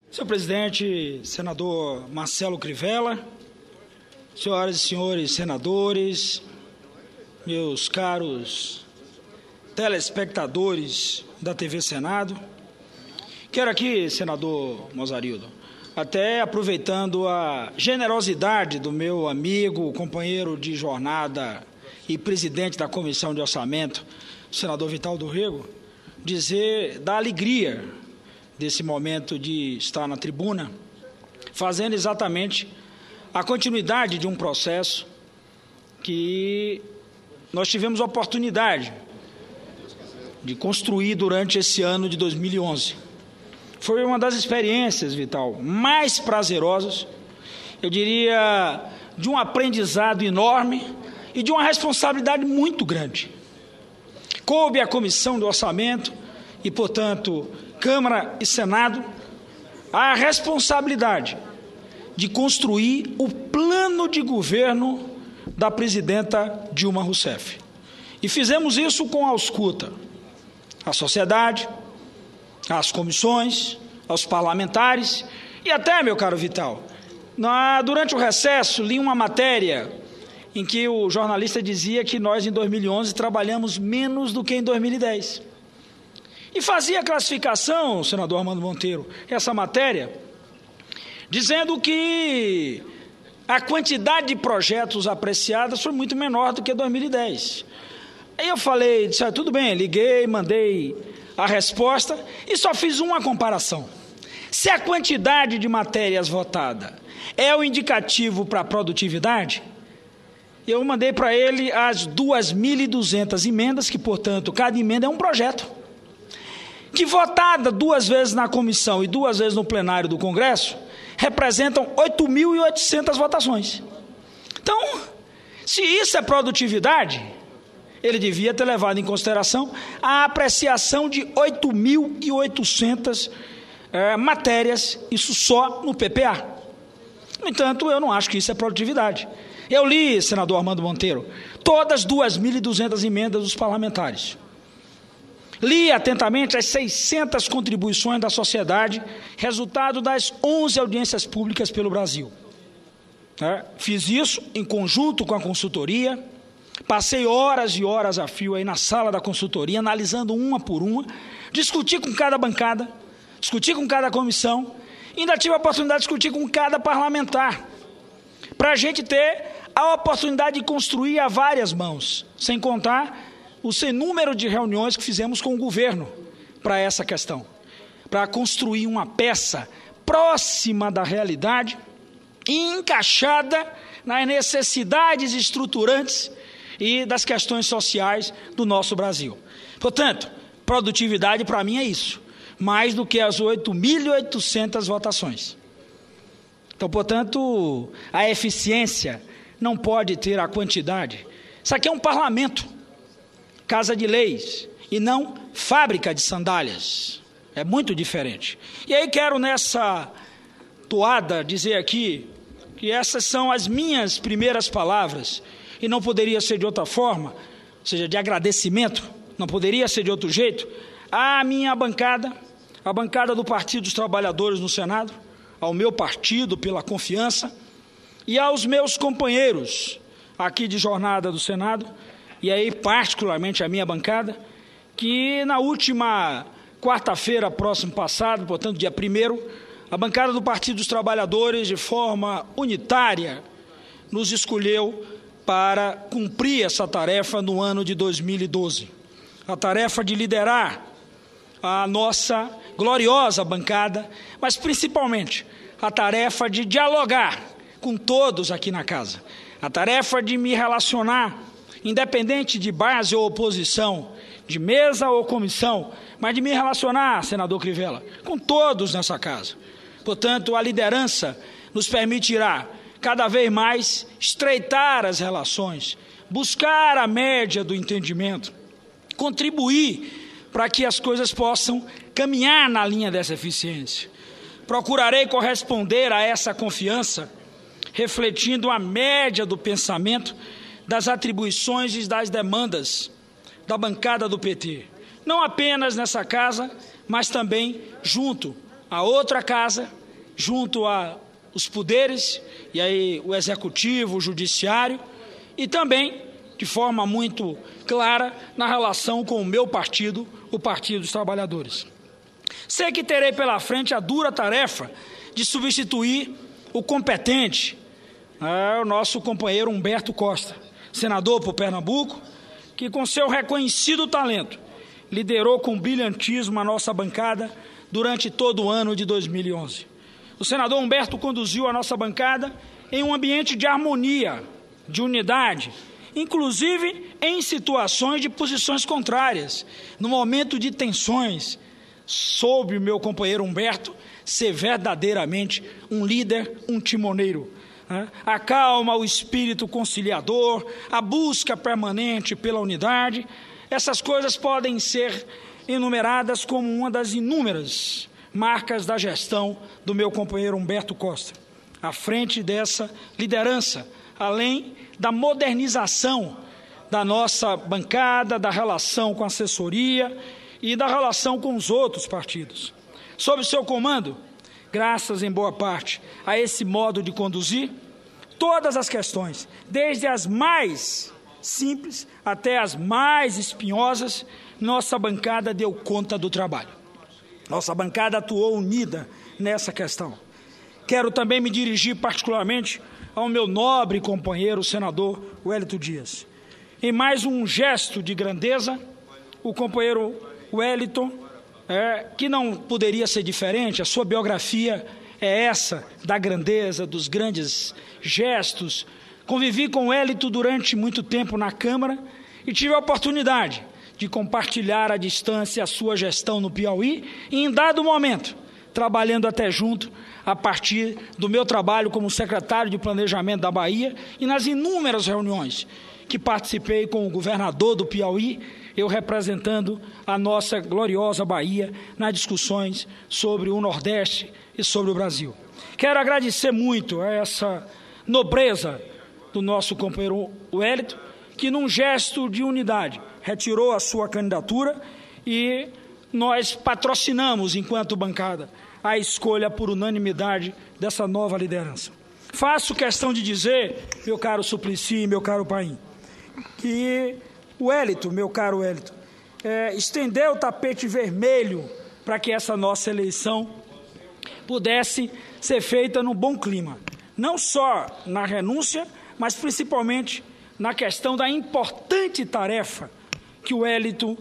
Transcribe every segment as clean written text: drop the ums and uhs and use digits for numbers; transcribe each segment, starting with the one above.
Senhor presidente, senador Marcelo Crivella, senhoras e senhores senadores, meus caros telespectadores da TV Senado, quero aqui, senador Mozarildo, até aproveitando a generosidade do meu amigo, companheiro de jornada e presidente da Comissão de Orçamento, o senador Vital do Rego, dizer da alegria desse momento de estar na tribuna, fazendo exatamente a continuidade de um processo que nós tivemos a oportunidade de construir durante esse ano de 2011. Foi uma das experiências, Vital, mais prazerosas, eu diria, de um aprendizado enorme e de uma responsabilidade muito grande. Coube à Comissão do Orçamento e, portanto, Câmara e Senado a responsabilidade de construir o plano de governo da presidenta Dilma Rousseff. E fizemos isso com a ausculta à sociedade, às comissões, aos parlamentares e até, meu caro Vital, durante o recesso li uma matéria em que o jornalista dizia que nós em 2011 trabalhamos menos do que em 2010. E fazia a classificação, senador Armando Monteiro, essa matéria, dizendo que a quantidade de projetos apreciados foi muito menor do que 2010. Aí eu falei, disse, tudo bem, liguei, mandei a resposta e só fiz uma comparação. Se a quantidade de matérias votada é o indicativo para a produtividade, eu mandei para ele as 2.200 emendas, que, portanto, cada emenda é um projeto, que votada 2 vezes na comissão e 2 vezes no plenário do Congresso, representam 8.800 votações. Então, se isso é produtividade, ele devia ter levado em consideração a apreciação de 8.800 matérias, isso só no PPA. No entanto, eu não acho que isso é produtividade. Eu li, senador Armando Monteiro, todas as 2.200 emendas dos parlamentares. Li atentamente as 600 contribuições da sociedade, resultado das 11 audiências públicas pelo Brasil. Fiz isso em conjunto com a consultoria, passei horas e horas a fio aí na sala da consultoria, analisando uma por uma, discuti com cada bancada, discuti com cada comissão, e ainda tive a oportunidade de discutir com cada parlamentar, para a gente ter a oportunidade de construir a várias mãos, sem contar o sem número de reuniões que fizemos com o governo para essa questão, para construir uma peça próxima da realidade e encaixada nas necessidades estruturantes e das questões sociais do nosso Brasil. Portanto, produtividade para mim é isso, mais do que as 8.800 votações. Então, portanto, a eficiência não pode ter a quantidade. Isso aqui é um parlamento, casa de leis, e não fábrica de sandálias. É muito diferente. E aí quero nessa toada dizer aqui que essas são as minhas primeiras palavras, e não poderia ser de outra forma, ou seja, de agradecimento, não poderia ser de outro jeito, à minha bancada, a bancada do Partido dos Trabalhadores no Senado, ao meu partido pela confiança, e aos meus companheiros aqui de jornada do Senado, e aí particularmente a minha bancada, que na última quarta-feira, próximo passado, portanto dia 1º, a bancada do Partido dos Trabalhadores, de forma unitária, nos escolheu para cumprir essa tarefa no ano de 2012. A tarefa de liderar a nossa gloriosa bancada, mas principalmente a tarefa de dialogar com todos aqui na casa, a tarefa de me relacionar, independente de base ou oposição, de mesa ou comissão, mas de me relacionar, senador Crivella, com todos nessa casa. Portanto, a liderança nos permitirá cada vez mais estreitar as relações, buscar a média do entendimento, contribuir para que as coisas possam caminhar na linha dessa eficiência. Procurarei corresponder a essa confiança, refletindo a média do pensamento, das atribuições e das demandas da bancada do PT, não apenas nessa casa, mas também junto a outra casa, junto aos poderes, e aí o executivo, o judiciário, e também, de forma muito clara, na relação com o meu partido, o Partido dos Trabalhadores. Sei que terei pela frente a dura tarefa de substituir o competente, o nosso companheiro Humberto Costa, senador por Pernambuco, que com seu reconhecido talento liderou com brilhantismo a nossa bancada durante todo o ano de 2011. O senador Humberto conduziu a nossa bancada em um ambiente de harmonia, de unidade, inclusive em situações de posições contrárias, no momento de tensões. Soube o meu companheiro Humberto ser verdadeiramente um líder, um timoneiro. A calma, o espírito conciliador, a busca permanente pela unidade, essas coisas podem ser enumeradas como uma das inúmeras marcas da gestão do meu companheiro Humberto Costa. À frente dessa liderança, além da modernização da nossa bancada, da relação com a assessoria e da relação com os outros partidos. Sob seu comando, graças em boa parte a esse modo de conduzir, todas as questões, desde as mais simples até as mais espinhosas, nossa bancada deu conta do trabalho. Nossa bancada atuou unida nessa questão. Quero também me dirigir particularmente ao meu nobre companheiro, o senador Wellington Dias. Em mais um gesto de grandeza, o companheiro Wellington, que não poderia ser diferente, a sua biografia é essa, da grandeza, dos grandes gestos. Convivi com o Wellington durante muito tempo na Câmara e tive a oportunidade de compartilhar à distância a sua gestão no Piauí e, em dado momento, trabalhando até junto a partir do meu trabalho como secretário de Planejamento da Bahia e nas inúmeras reuniões que participei com o governador do Piauí, eu representando a nossa gloriosa Bahia nas discussões sobre o Nordeste e sobre o Brasil. Quero agradecer muito a essa nobreza do nosso companheiro Wellington, que num gesto de unidade retirou a sua candidatura e nós patrocinamos, enquanto bancada, a escolha por unanimidade dessa nova liderança. Faço questão de dizer, meu caro Suplicy e meu caro Paim, que o Wellington, meu caro Wellington, estendeu o tapete vermelho para que essa nossa eleição pudesse ser feita num bom clima. Não só na renúncia, mas principalmente na questão da importante tarefa que o Wellington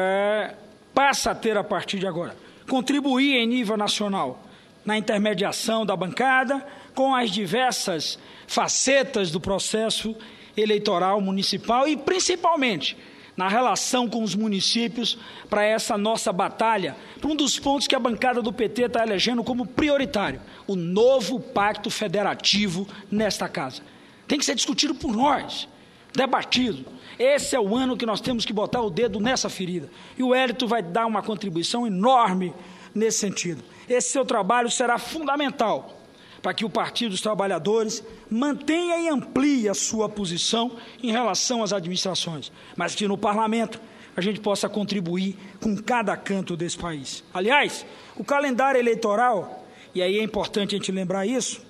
passa a ter a partir de agora. Contribuir em nível nacional na intermediação da bancada com as diversas facetas do processo eleitoral municipal e principalmente na relação com os municípios para essa nossa batalha, para um dos pontos que a bancada do PT está elegendo como prioritário, o novo pacto federativo nesta casa. Tem que ser discutido por nós, debatido. Esse é o ano que nós temos que botar o dedo nessa ferida. E o Wellington vai dar uma contribuição enorme nesse sentido. Esse seu trabalho será fundamental para que o Partido dos Trabalhadores mantenha e amplie a sua posição em relação às administrações, mas que no Parlamento a gente possa contribuir com cada canto desse país. Aliás, o calendário eleitoral, e aí é importante a gente lembrar isso,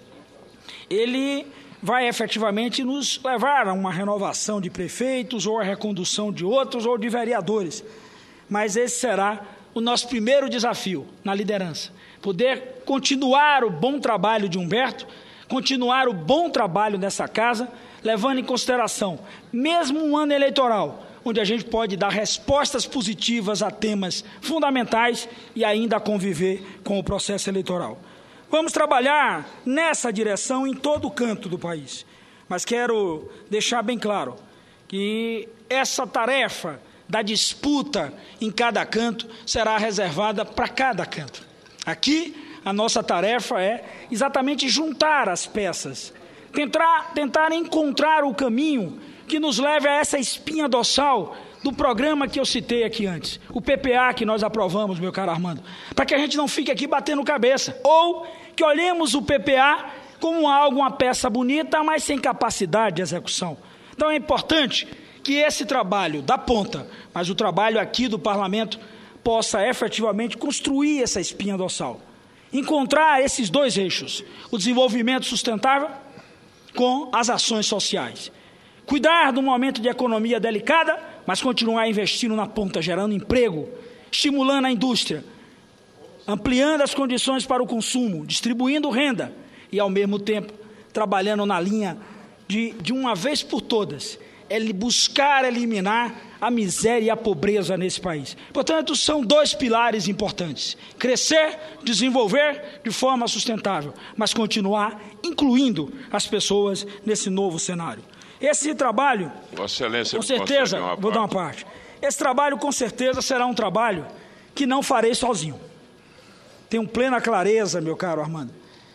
ele vai efetivamente nos levar a uma renovação de prefeitos ou a recondução de outros ou de vereadores. Mas esse será o nosso primeiro desafio na liderança. Poder continuar o bom trabalho de Humberto, continuar o bom trabalho dessa casa, levando em consideração, mesmo um ano eleitoral, onde a gente pode dar respostas positivas a temas fundamentais e ainda conviver com o processo eleitoral. Vamos trabalhar nessa direção em todo o canto do país. Mas quero deixar bem claro que essa tarefa da disputa em cada canto será reservada para cada canto. Aqui, a nossa tarefa é exatamente juntar as peças, tentar encontrar o caminho que nos leve a essa espinha dorsal do programa que eu citei aqui antes, o PPA que nós aprovamos, meu caro Armando, para que a gente não fique aqui batendo cabeça, ou que olhemos o PPA como algo, uma peça bonita, mas sem capacidade de execução. Então é importante que esse trabalho da ponta, mas o trabalho aqui do Parlamento, possa efetivamente construir essa espinha dorsal. encontrar esses dois eixos, o desenvolvimento sustentável com as ações sociais. Cuidar do momento de economia delicada, mas continuar investindo na ponta, gerando emprego, estimulando a indústria, ampliando as condições para o consumo, distribuindo renda e, ao mesmo tempo, trabalhando na linha de uma vez por todas, buscar eliminar a miséria e a pobreza nesse país. Portanto, são dois pilares importantes: crescer, desenvolver de forma sustentável, mas continuar incluindo as pessoas nesse novo cenário. Esse trabalho, Vossa Excelência, com certeza, vou dar uma parte. Esse trabalho, com certeza, será um trabalho que não farei sozinho. Tenho plena clareza, meu caro Armando,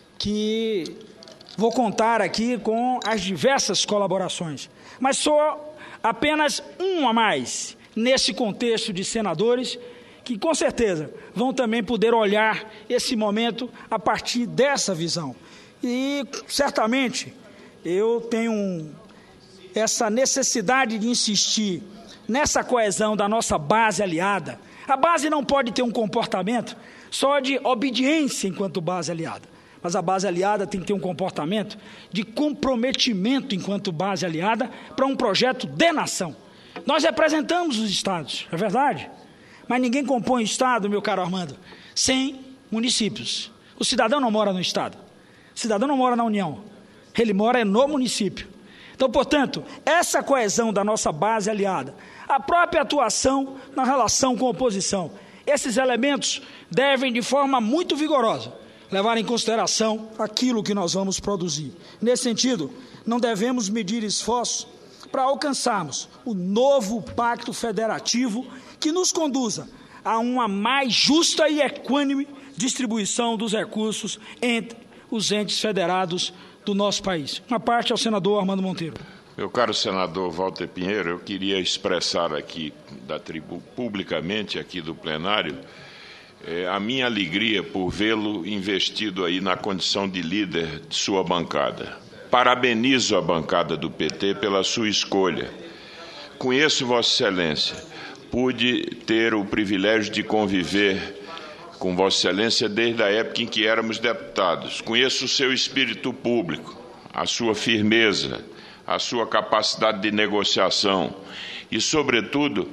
que vou contar aqui com as diversas colaborações, mas sou apenas um a mais nesse contexto de senadores que, com certeza, vão também poder olhar esse momento a partir dessa visão. E, certamente, eu tenho essa necessidade de insistir nessa coesão da nossa base aliada. A base não pode ter um comportamento só de obediência enquanto base aliada, mas a base aliada tem que ter um comportamento de comprometimento enquanto base aliada para um projeto de nação. Nós representamos os estados, é verdade, mas ninguém compõe estado, meu caro Armando, sem municípios. O cidadão não mora no estado, o cidadão não mora na União, ele mora no município. Então, portanto, essa coesão da nossa base aliada, a própria atuação na relação com a oposição, esses elementos devem, de forma muito vigorosa, levar em consideração aquilo que nós vamos produzir. Nesse sentido, não devemos medir esforços para alcançarmos o novo pacto federativo que nos conduza a uma mais justa e equânime distribuição dos recursos entre os entes federados do nosso país. Uma parte ao senador Armando Monteiro. Meu caro senador Walter Pinheiro, eu queria expressar aqui publicamente aqui do plenário a minha alegria por vê-lo investido aí na condição de líder de sua bancada. Parabenizo a bancada do PT pela sua escolha. Conheço Vossa Excelência, pude ter o privilégio de conviver com Vossa Excelência desde a época em que éramos deputados. Conheço o seu espírito público, a sua firmeza, a sua capacidade de negociação e, sobretudo,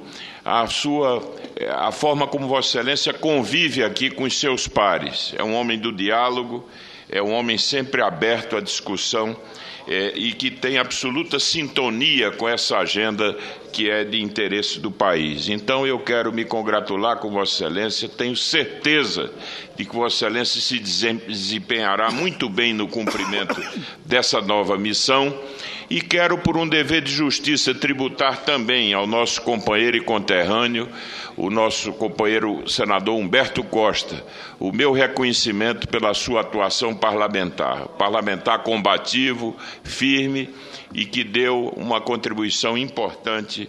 a forma como Vossa Excelência convive aqui com os seus pares. É um homem do diálogo, é um homem sempre aberto à discussão e que tem absoluta sintonia com essa agenda que é de interesse do país. Então, eu quero me congratular com Vossa Excelência, tenho certeza de que Vossa Excelência se desempenhará muito bem no cumprimento dessa nova missão e quero, por um dever de justiça, tributar também ao nosso companheiro e conterrâneo, o nosso companheiro senador Humberto Costa, o meu reconhecimento pela sua atuação parlamentar combativo, firme e que deu uma contribuição importante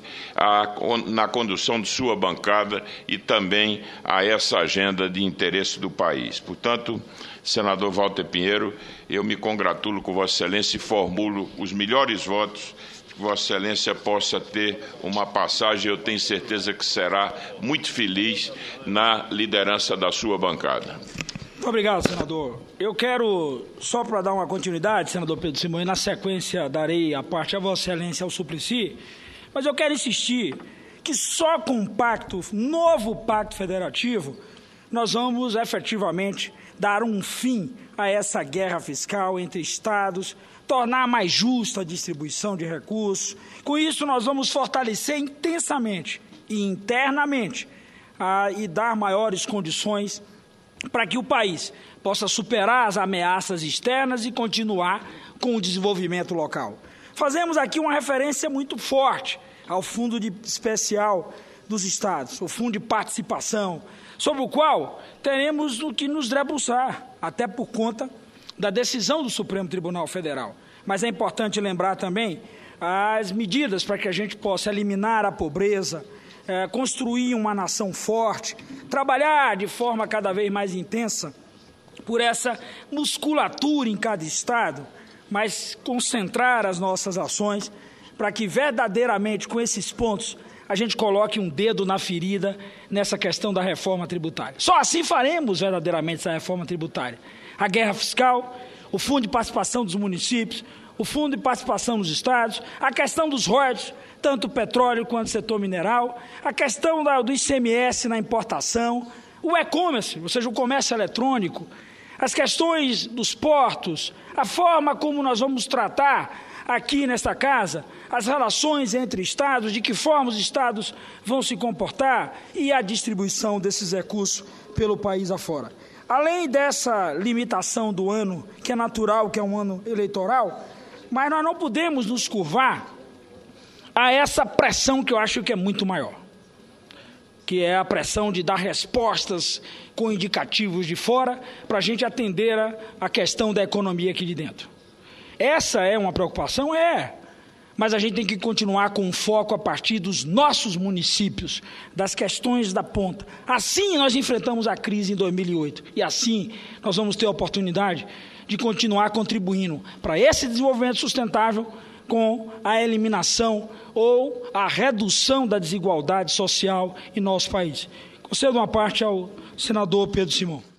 na condução de sua bancada e também a essa agenda de interesse do país. Portanto, senador Walter Pinheiro, eu me congratulo com Vossa Excelência e formulo os melhores votos que Vossa Excelência possa ter uma passagem, eu tenho certeza que será muito feliz na liderança da sua bancada. Muito obrigado, senador. Eu quero, só para dar uma continuidade, senador Pedro Simões, na sequência darei a parte a Vossa Excelência ao Suplicy, mas eu quero insistir que só com um novo pacto federativo, nós vamos efetivamente dar um fim a essa guerra fiscal entre estados, tornar mais justa a distribuição de recursos. Com isso, nós vamos fortalecer intensamente e internamente e dar maiores condições para que o país possa superar as ameaças externas e continuar com o desenvolvimento local. Fazemos aqui uma referência muito forte ao Fundo Especial dos Estados, o Fundo de Participação, sobre o qual teremos o que nos debruçar, até por conta da decisão do Supremo Tribunal Federal. Mas é importante lembrar também as medidas para que a gente possa eliminar a pobreza, construir uma nação forte, trabalhar de forma cada vez mais intensa por essa musculatura em cada estado, mas concentrar as nossas ações para que verdadeiramente com esses pontos a gente coloque um dedo na ferida nessa questão da reforma tributária. Só assim faremos verdadeiramente essa reforma tributária. A guerra fiscal, o fundo de participação dos municípios, o fundo de participação dos estados, a questão dos royalties, tanto o petróleo quanto o setor mineral, a questão do ICMS na importação, o e-commerce, ou seja, o comércio eletrônico, as questões dos portos, a forma como nós vamos tratar aqui nesta casa, as relações entre estados, de que forma os estados vão se comportar e a distribuição desses recursos pelo país afora. Além dessa limitação do ano, que é natural, que é um ano eleitoral, mas nós não podemos nos curvar a essa pressão que eu acho que é muito maior, que é a pressão de dar respostas com indicativos de fora para a gente atender a questão da economia aqui de dentro. Essa é uma preocupação? É. Mas a gente tem que continuar com foco a partir dos nossos municípios, das questões da ponta. Assim nós enfrentamos a crise em 2008 e assim nós vamos ter a oportunidade de continuar contribuindo para esse desenvolvimento sustentável com a eliminação ou a redução da desigualdade social em nosso país. Concedo uma parte ao senador Pedro Simão.